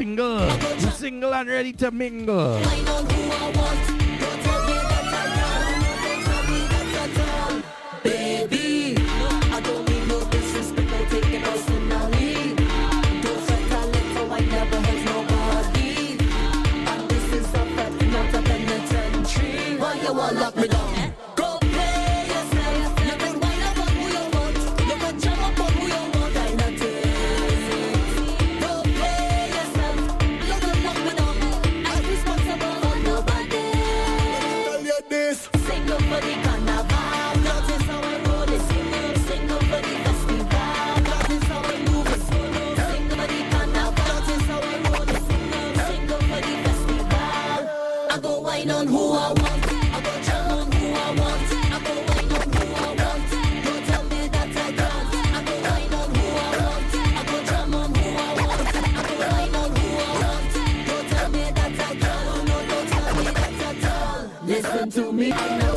single. You single and ready to mingle. I know who I want. Don't tell me that I can't. Don't tell me that I can't. Baby, I don't mean no disrespect. Don't take it personally. Don't set a little, I never hurt nobody. And this is a fact, not a penitentiary. Why you wanna lock me down? Go play yourself. You can wind up on who you want. You can jump up on who you want. I not it. Go play yourself. You can lock me down. I'm responsible for nobody. Tell you this. Sing up for the carnival. That is how I roll it. Sing up for the festival. That is how I move it. Sing up for the carnival. That is how I roll it. Sing up for the festival. I go wine on who I want. I go jam on who I want. I go wine on who I want. Don't tell me that I can't. I go wine on who I want. I go jam on who I want. I go wine on who I want. Don't tell me that I can't. No, don't tell me that I can't. Listen to me. I know.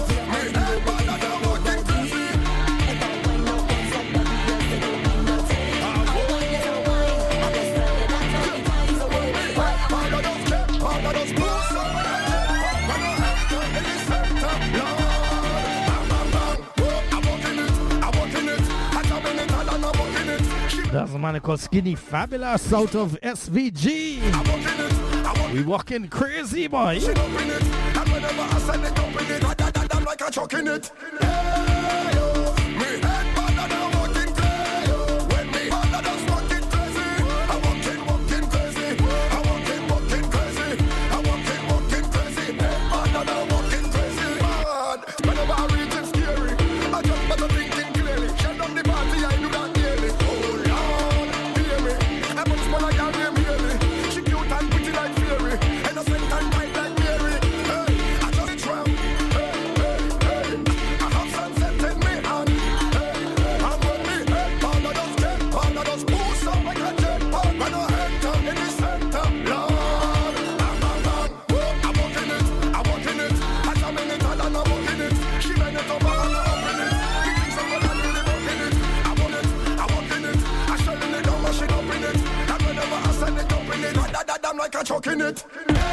That's a man called Skinny Fabulous out of SVG. We walking crazy, boy. And whenever I send it up in it, I'm like a chuck in it. Hey, yo, me head bad and I'm walking crazy. When me bad and I'm walking crazy. I'm walking crazy. I'm walking crazy. I'm walking crazy. Head bad and I'm walking crazy. Bad. Whenever I reach it scary, I just better thinking clearly. Shut down the party, I do that daily. Oh Lord, hear me. I'm much more like I am hear me. She cute and pretty like fairy. Innocent and bright like Mary. Hey, I just drown. Hey, hey, hey. I have sunset in me hand. Hey, and when me head pound, I just get pound. I just boost up like a jet pound. When I head down in the center, Lord, I'm walking it. I'm walking it. I jam in it and I'm walking it. She bend it over and I'm open it. The things I'm gonna really walking it. I'm on it. I'm walking it. I shelling it down, mashing up in it. And whenever I send it up in it, I'm like a chuck in it.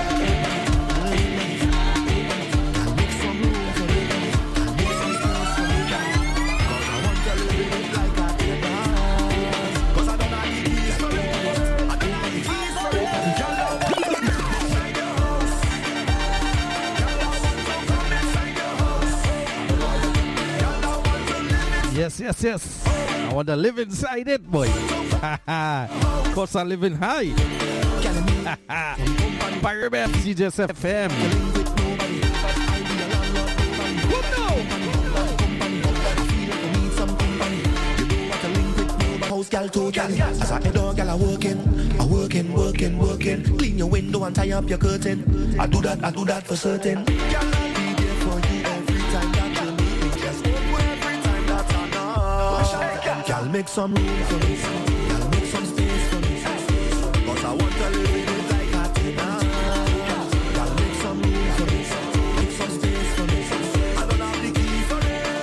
Yes. I want to live inside it, boy. Of course, I'm living high. Pirate CJS FM. House gal totally. As I head on, gal I working. Clean your window and tie up your curtain. I do that for certain. Gal I'll be there for you every time that you need me. Just open every time that's enough. Gal make some room for me. Gal make some space for me. Cause I want to live in it like I did now. Gal make some room for me. Make some space for me. I don't have the key for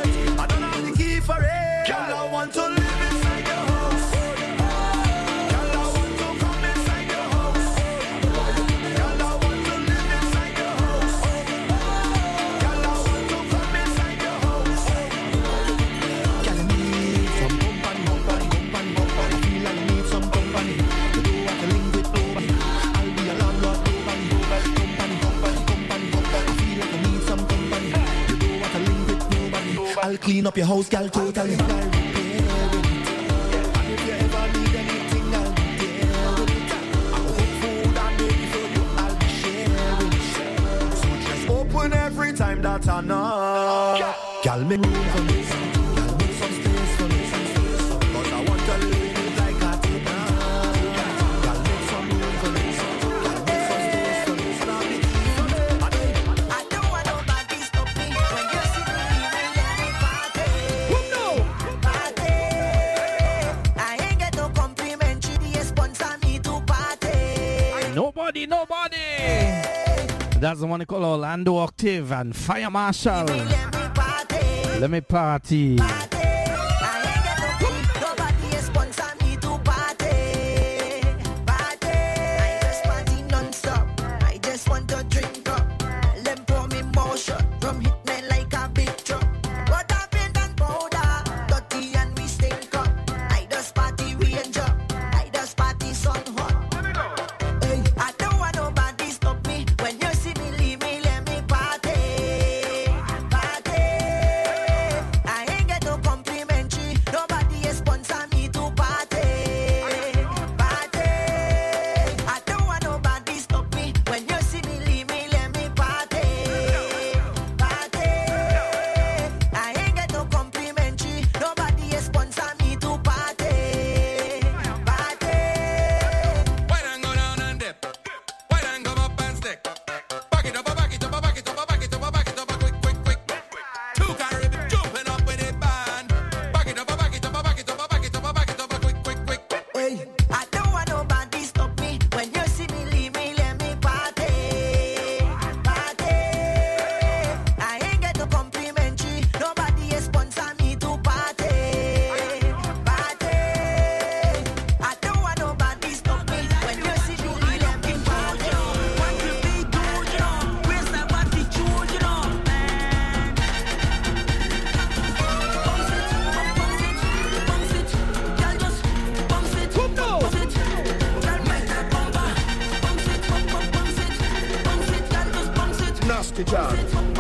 it. Gal I want to live inside your house. Gal I want to come inside your house. Gal I want to live inside your house. Gal I want to come inside your house. Gal I need some company. I feel I need some company. You don't have to link with nobody. I'll be a landlord, nobody. Company. I feel like I need some company. You don't have to link with nobody. I'll clean up your house, gal, totally. I'll repair it. And if you ever need anything, I'll be there with it. I'll cook food and maybe for you, I'll be sharing. So just open every time that's enough. Gal, make room for me. Gal, make some space for me. Cause I want to live in it like I did now. Gal, make some room for me. Gal, make some space for me. And I'll be key for me. I don't want nobody stop me when you see me really party. Party. I ain't get no complimentary, they sponsor me to party. Nobody. That's the one they call Orlando Octave and Fire Marshal. Let me party. Nobody sponsor me to party. I just Rusty John.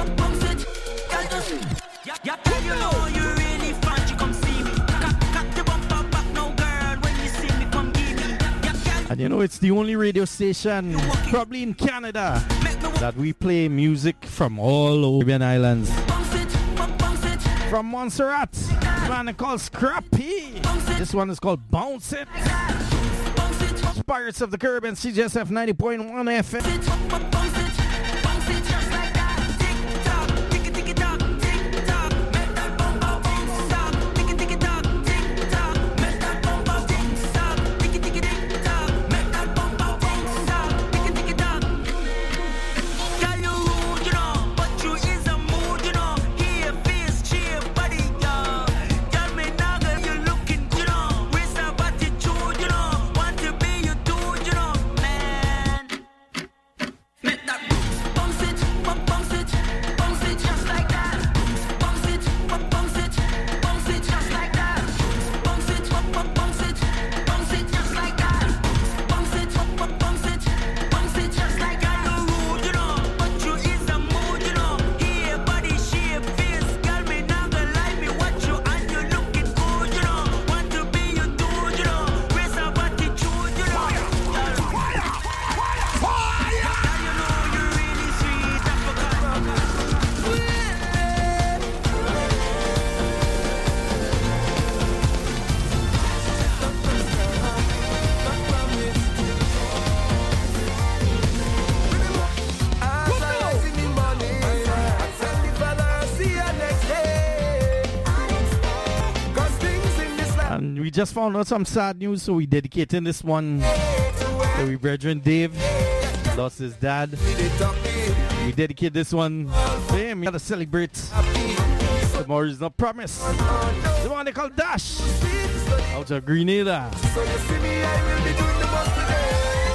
Yeah, you know you really fun, you come see me. Cock the bumper back now, girl. When you see me, come give me. And you know it's the only radio station, probably in Canada, that we play music from all over Caribbean islands. From Montserrat, this one called Scrappy. This one is called Bounce It. Pirates of the Caribbean, CJSF 90.1 FM. Just found out some sad news, so we dedicating this one to we brethren Dave. Lost his dad. We dedicate this one to him. We gotta celebrate. Tomorrow is not promised. The one they call Dash out of Grenada. So you see me, I will be doing the most today.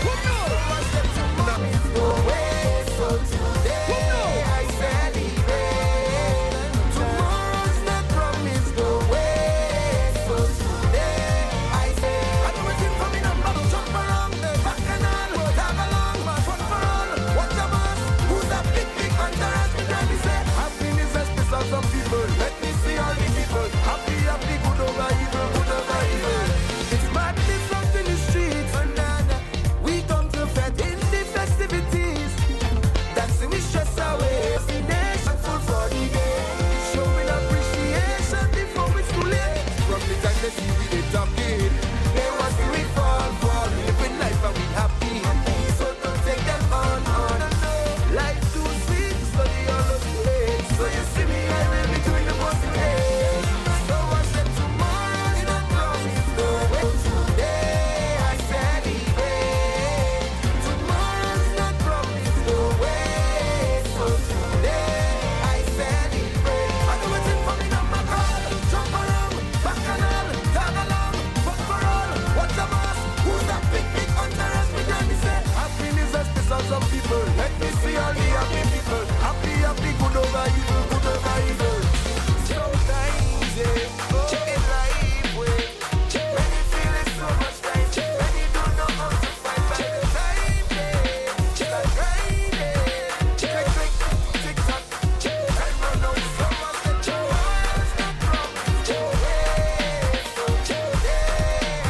So today I celebrate. Tomorrow's not promised the way. So today I say, I know it's coming up, jump around, back and on, tag along, fun for all. Watch a boss, who's that big underage? Me say, happiness has pissed off some people. Let me see all the people. Happy, good over evil, good over evil. It's madness out in the streets. We come to fed in the festivities. Dancing we stress away. Destination full for the day. Showing appreciation before it's too late. From the time they see we they talking, they want to we fall. Living life and we happy. So don't take them on. Life too sweet, so they all of it. So you see me, I will be doing the most today. So I said tomorrow's not promised the way. Today I celebrate. Tomorrow's not promised the way. So today I celebrate. I know it's in for me, not my call. Jump around, back and all, tag along, fun for all. What's the boss? Who's that big underage? Me tell me say, happiness has pissed off some people. Let me see all the happy people. Happy, good over evil, good over evil. Sometimes, chicken life way. When you feel it so much time, when you don't know how to fight by the time, chicken grinding, chicken click, tick tock, time run out, so much that you want to promise the way. So today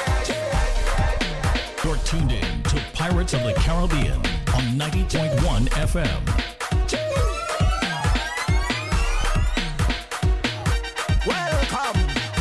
I You're tuned in to Pirates of the Caribbean on 90.1 FM. welcome.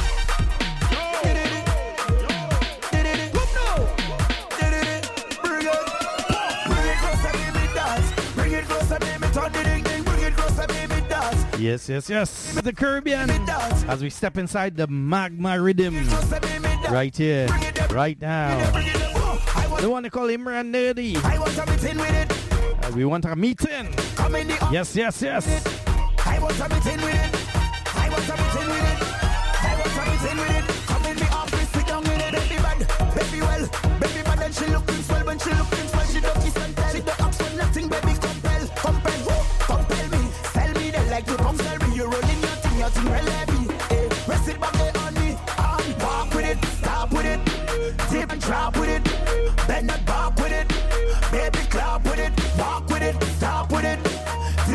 Bring it closer, baby, turn the ding, bring it closer, baby, dance. Yes. The Caribbean. As we step inside the magma rhythm Closer, baby, dance. right here, right now. The one they call Imran Nerdy. I want to meet in with it. We want a meeting. Come in the Yes. I want to meet in with it. I want to meet in with it. I want to meet in with it. Come in the office, sit down with it. Baby bad, baby well, baby bad, and she looking swell. When she looking swell, she don't kiss and tell. She don't ask for nothing, baby. Compel me, sell me. They like to come sell me. You're rolling your thing real heavy. Rest it back there on me. Walk with it, stop with it, dip and drop with it. Bend that back with it, baby clap with it. Walk with it, stop with it,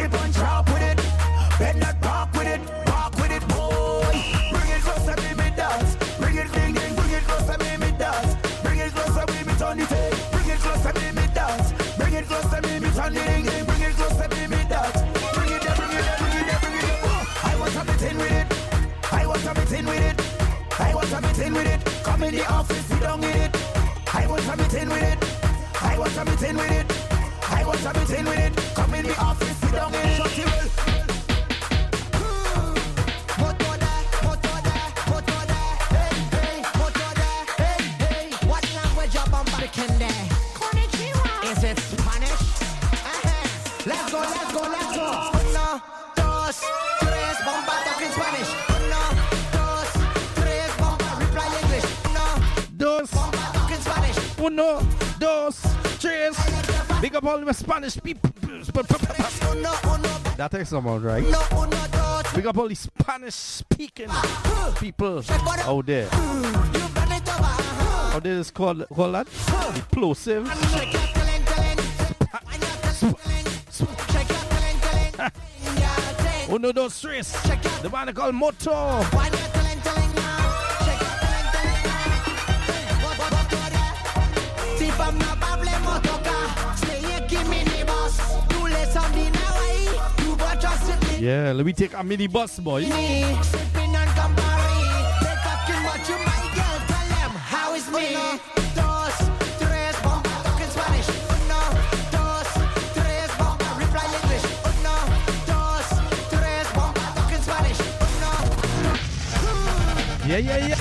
in with it. I want to be in with it. Come in the office, sit down in it. Shut it well. What language your bumper speaking there? Is it Spanish? Let's go, let's go, let's go. Uno, dos, tres, bomba talking Spanish. Uno, dos, tres, bomba reply English. Uno, Dos, bomba talking Spanish. uno, dos, tres. Big up all the Spanish people. Uno, uno, That takes about right. uno, uno, dos. Big up all the Spanish speaking people out there. You bend it over. How they is called that? Plosive. Shake your tilling, tilling. When you're tilling, shake your tilling, tilling. Yeah, ting. Uno, dos, tres. Shake your The band called Moto. when you're tilling, tilling now. Shake your tilling, tilling now. What do that? Si fam na bable motoka, say you give me the boss. You let something away. You watch us sit me. Yeah, let me take a mini bus, boy. Sipping on Campari. They talking what you my girl. Tell them how is me. Dos, tres, bomba talking Spanish. Uno, dos, tres, bomba reply English. Uno, dos, tres, bomba talking Spanish. Uno, Yeah.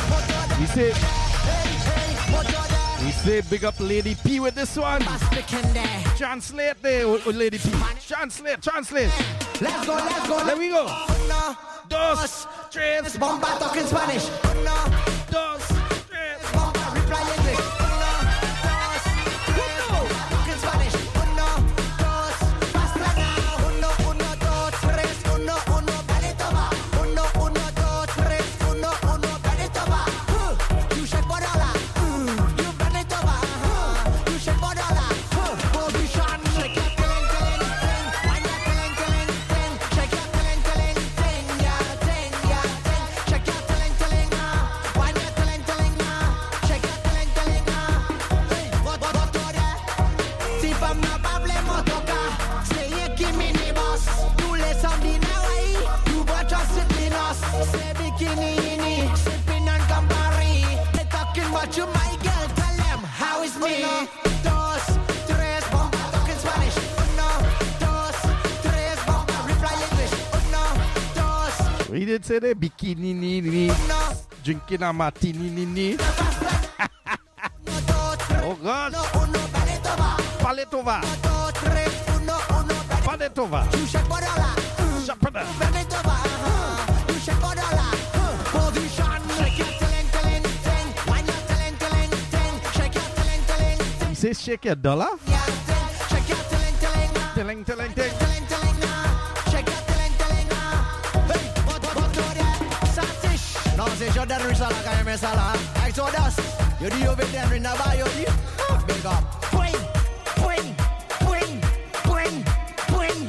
We say big up Lady P with this one. speaking there. Translate there, Lady P. Translate. Let's go, let's go. There we go. Uno, Dos, tres, bomba talking Spanish. Uno, dos, tres. bomba reply English. Uno, dos, tres, bomba talking Spanish. Uno, dos, pasta now. Uno, uno, dos, tres. Uno, uno, benito va. Uno, uno, dos, tres. Uno, uno, benito va. You shake bodola. You benito va. You shake bodola. Position. Shake your tilling, tilling, ting. When you're tilling, tilling, ting. Shake your tilling, tilling, ting. Yeah, ting, yeah, ting. Shake your tilling, tilling now. When you're tilling, tilling now. Shake your tilling, tilling now. What do that? Si fam na bable motoka, say you give me the boss. You let something away. You watch us sitting us. Say bikini, sipping on Campari. They talking what you my girl. Tell them how is me. Dos, tres, bomba talking Spanish. Uno, dos, tres, bomba reply English. Uno, dos, We did say the bikini, uno, drinking a martini. uno, dos, tres. Oh gosh, Uno, benito va. Paletova, Dos, tres, uno, benito. Paletova. You shake bodola. Shapada. Benito va. You shake bodola. Position. Shake your tilling, tilling, ting. When you're tilling, tilling, ting. Shake your tilling, tilling, ting. You say shake your dollar? Yeah, ting. Shake your tilling, tilling now. Tilling. Tilling, tilling now. Shake your tilling, tilling now. Hey, what do that? Satish. No, c'est chaud d'être ça là quand même ça là. Exodus. You do your bit then in the bio. Big up. Swing, swing, swing, swing, swing.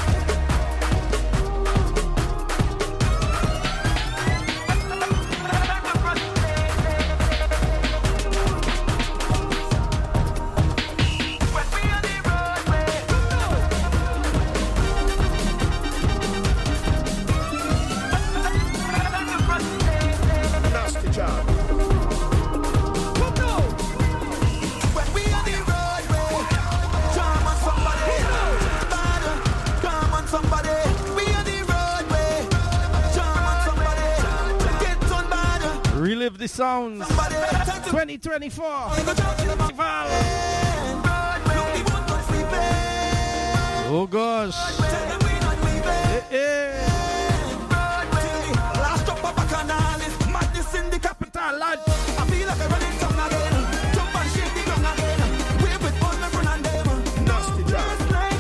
Nasty job. When we on the roadway, jam on somebody, jam on somebody. We on the roadway, jam on somebody, get on bad. Relive the sounds. Somebody, take to 2024. go jump to the Festival. Look, the boat not sleeping. Oh gosh. Tell them we not leaving. Hey. Last up a bacchanal is madness in the capital. Lad. I feel like I'm running tongue again. Jump and shake the ground again. Wave with all my friend and them. Nasty job. Like,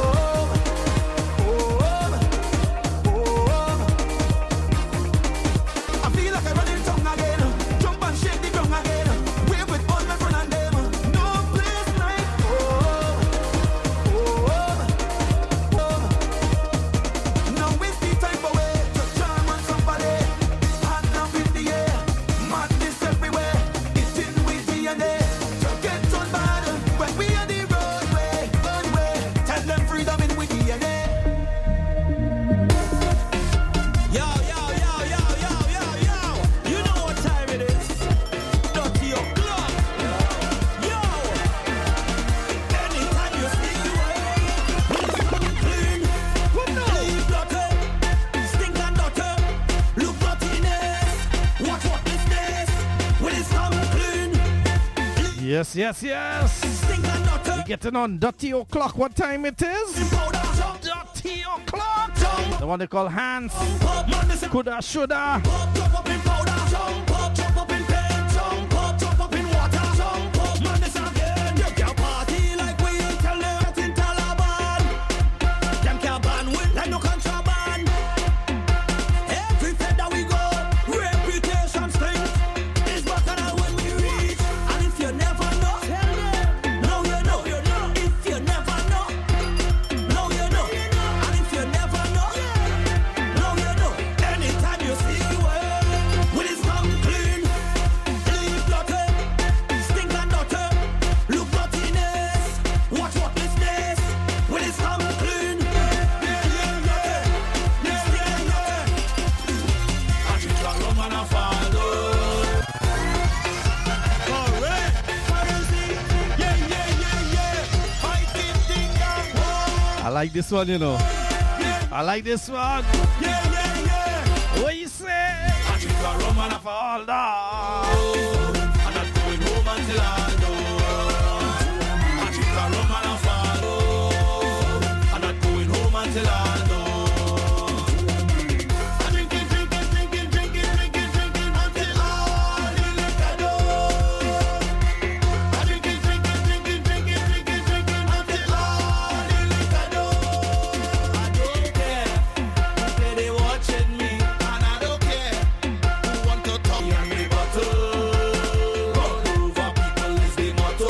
I feel like I'm running tongue again. Jump and shake the ground again. Wave with all my friend and them. No place like Yes, yes, yes. We're getting on Dirty O'Clock. What time it is? Dirty O'Clock. The one they call Hands. Coulda, shoulda. I like this one, you know. I like this one. What you say? I drink a rum and I fall down. I'm not going home until I know. I drink a rum and I fall down. I'm not going home until I know. I drinking until all the liquor know. I drinking until all the liquor know. I don't care if they watching me, and I don't care who want to talk on the bottle. Run over people is the motto.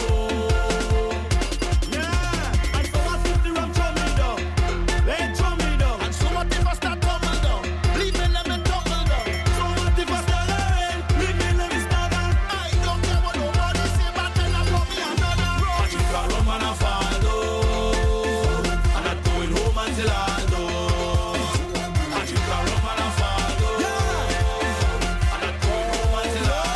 Yeah, and so what if the rum throw me down? They throw me down. And so what if I start tumble down? Leave me let me tumble down. So what if I start learning? Leave me let me start down. I don't care what nobody say, but then I put me another road. I drink a rum and I fall down. I'm not going home until I know. I drink a rum and I fall down. I'm not going home until I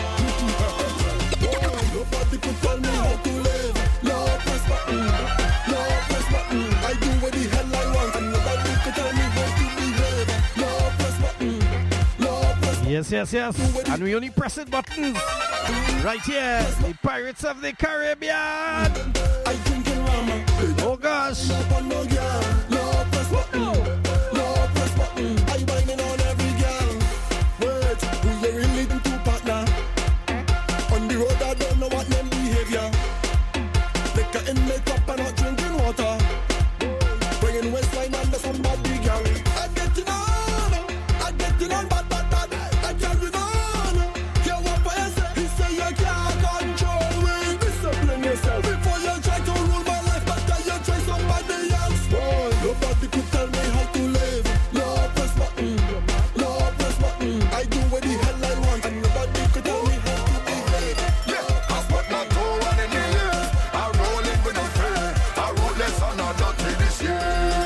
know. Nobody could tell me how to live. Lord, press button. Lord, press button. I do what the hell I want, and nobody could tell me how to behave. Lord, press button. Lord, press button. Yes, yes, yes. And we only pressing buttons. Right here. The Pirates of the Caribbean. I drinking rum. Oh gosh. Up on no girl. Lord, press button. Lord, press button. I whining on every girl. Wait, who you really do to partner? On the road I don't know what name behavior. Liquor in makeup and not drinking water. Bringing waistline under somebody girl. I getting on, bad. I carry on. Hear what I say? He say you can't control me. Discipline yourself before you try to rule my life. Better you try somebody else. Boy, nobody could tell me how to live. Lord, press button. Lord, press button. I do what the hell I want, and nobody could tell me how to behave. Yeah, I spot my toe one in the years. I roll it with no fear. I roll less on a dirty this year.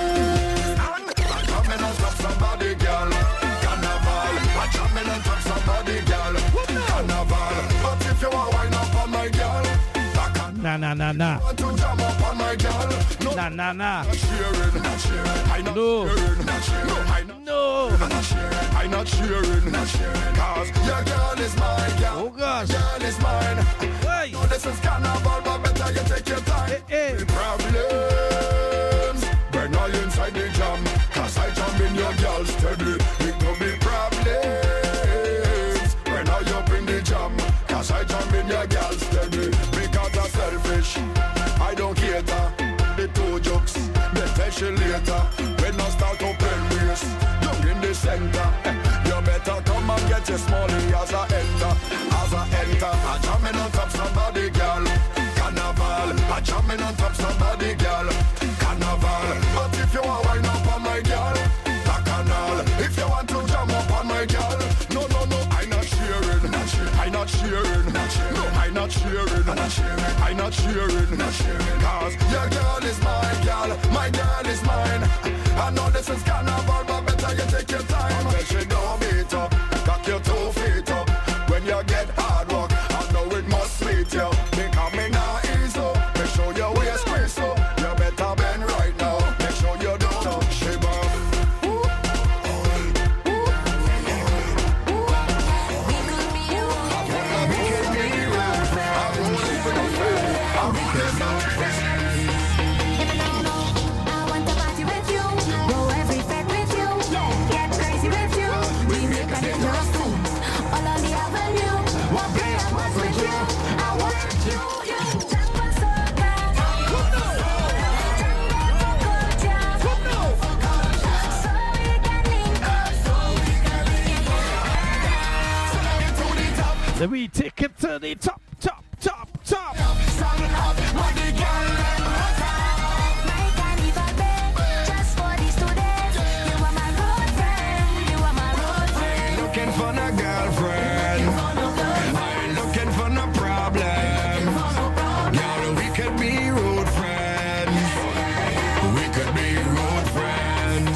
I come in and stop somebody, girl. Carnival. I jump in and top somebody, girl. Carnival. But if you want wine up on my girl, I can't Nah. want to jam up on my girl. No, Nah. not sharing. I not No. sharing. No, I not. No. I not sharing. Cause your girl is my girl. Oh gosh. Girl is mine. Hey. No, this is carnival, but better you take your time. Hey. The problems when I inside the jam, cause I jam in your girl steady. It could be problems when I up in the jam, cause I jam in your girl steady. Because I'm selfish, I don't cater. The two jokes, better she later. When I start open race, down in the center, you better come and get your smallie as I enter. I jam in on top somebody, girl. Carnival, I jam in on top somebody, girl. Carnival, but if you want wine up on my girl, bacchanal. If you want to jam up on my girl, no, I not sharing. I not sharing. No, I not sharing. I not sharing. Cause your girl is my girl is mine. I know this is carnival, but better you take your time. I bet you don't beat up, cock your 2 feet up. When you get hard work, I know it must sweet you. Because me not ease up, make sure your waist squeeze up. You better bend right now, make sure you don't shiver. We could be the one. I want to party with you, go every fete with you, get crazy with you. We make a dangerous thing all on the avenue. One day I was with you, I want you. Tango soca, tango for culture, so we can link up. Then we take it to the top. My carnival bed, just for these 2 days. You are my road friend, you are my road friend. Looking for no girlfriend. I ain't looking for no problem. Girl, we could be road friends. We could be road friends.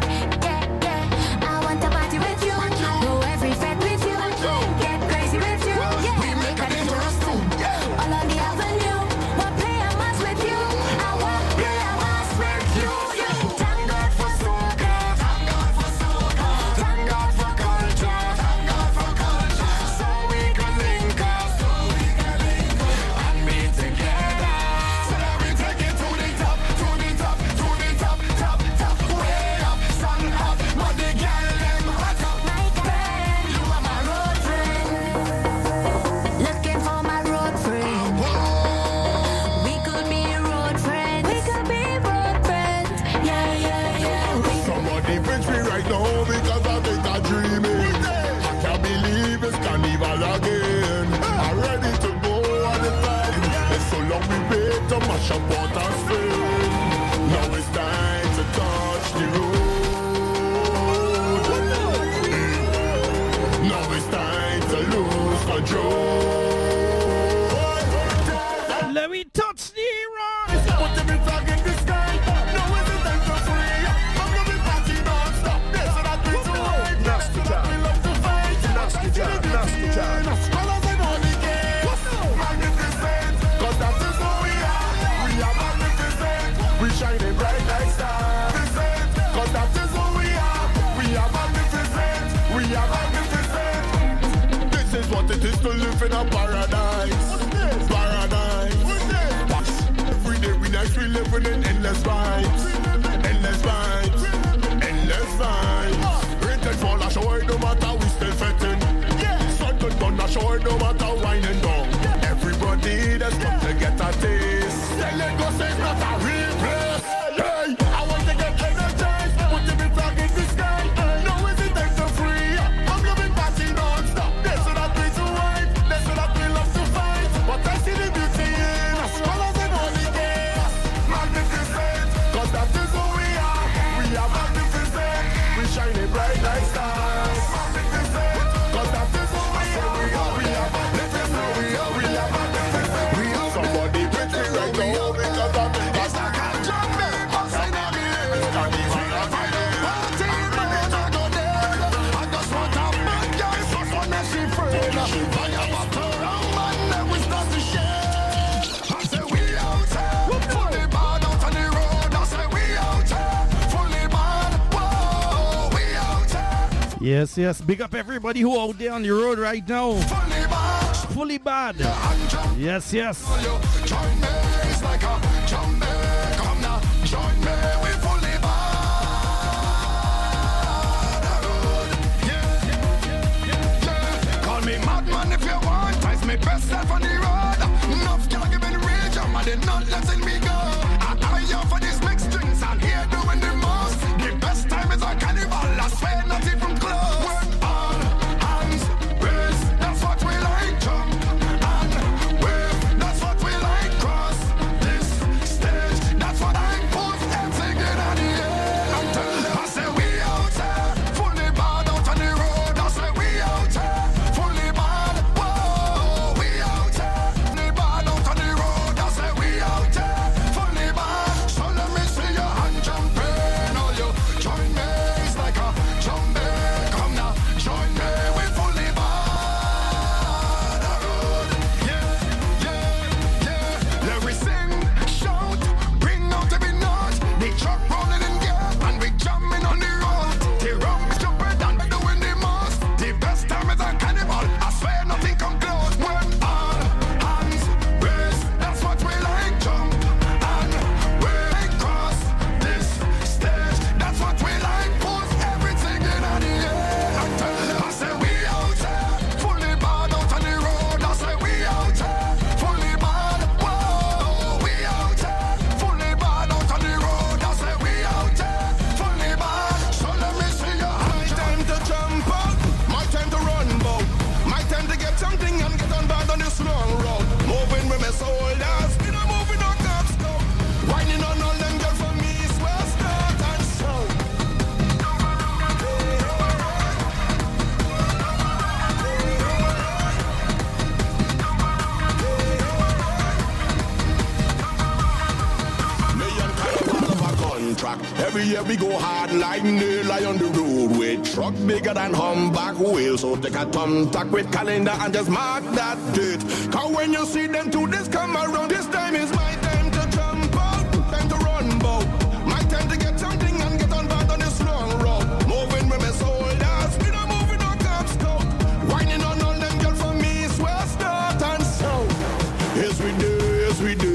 I want to party with you, go every fete with you, get crazy with you. We make a dangerous thing all on the avenue. One play a mass with you, I want play a mass with you. Thank God for soca, thank God for soca, thank God for culture, so we can link up, And be together. So that we take it to the top, to the top, to the top, top, top. Way up, sun up, body girl, them hot up. my friend. You are my road friend. Looking for my road friend. We could be road friends. We could be road friends. Yeah. Somebody bridge me right now because I think I'm dreaming. I can't believe it's carnival again. I'm ready to go on the time. It's so long we wait to mash up Port of Spain. Now it's time to touch the road. Now it's time to lose control. Let me touch the rock. Put them in flag in the sky. Now is the time to free. I'm gonna party non-stop. This so that we to ride. That's so that we love to fight. Scholars and all the games. Magnificent. Cause that is who we are. We are magnificent. We shining bright like stars. Cause that is who we are. We are magnificent. We are magnificent. This is what it is to live in a paradise. Paradise. Every day we nice, we living in endless vibes. Endless vibes. Endless vibes. Rain can fall a shower, no matter we still fetting. Sun can burn a shower, no matter whining down. Everybody that's come to get a taste. Tell it go say it's not a real place. Hey, I want to get energized. Put the big flag in the sky. Now is the time to free. I'm loving party non-stop. That's so that we to ride. That's so that we love to fight. But I see the beauty in us. Colors and all the games. Magnificent. Cause that is who we are. We are magnificent. We shining bright like stars. Magnificent. Cause that is who we are. We are magnificent. We are magnificent. We are somebody pretty right now because I'm in the Yes. Big up everybody who out there on the road right now. Fully bad. Yes. Join me, it's like a jump me. Come now, join me, we fully bad. Yeah. Call me madman if you want. Ice me best self on the road. Enough girl give me the rage, I'm mad and not letting me go. I here for these mixed drinks, I'm here doing the most. The best time is a carnival, I swear not even close. Work on hands, raise, that's what we like. Jump and wave, that's what we like. Cross this stage, that's what I put everything in the air. I'm telling you, I say we out there, fully bad out on the road. I say we out there, fully bad. Whoa, we out there, fully bad out on the road. I say we out there, fully bad. So let me see your hand jumping. All you join me, it's like a jumping. back. Every year we go hard like nail on the road with truck bigger than humpback wheel. So take a thumbtack with calendar and just mark that date. Cause when you see them two this come around, this time is my time to jump out, time to run bout. My time to get something and get on back on this long road. Moving with my soldiers, we don't moving on Cub Scout. Whining on all them girls for me, swear start and south. Yes we do, yes we do.